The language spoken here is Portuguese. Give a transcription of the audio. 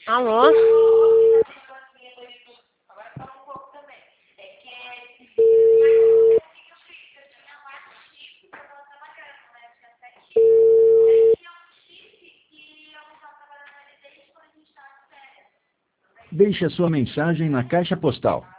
Alô? Deixe a sua mensagem na caixa postal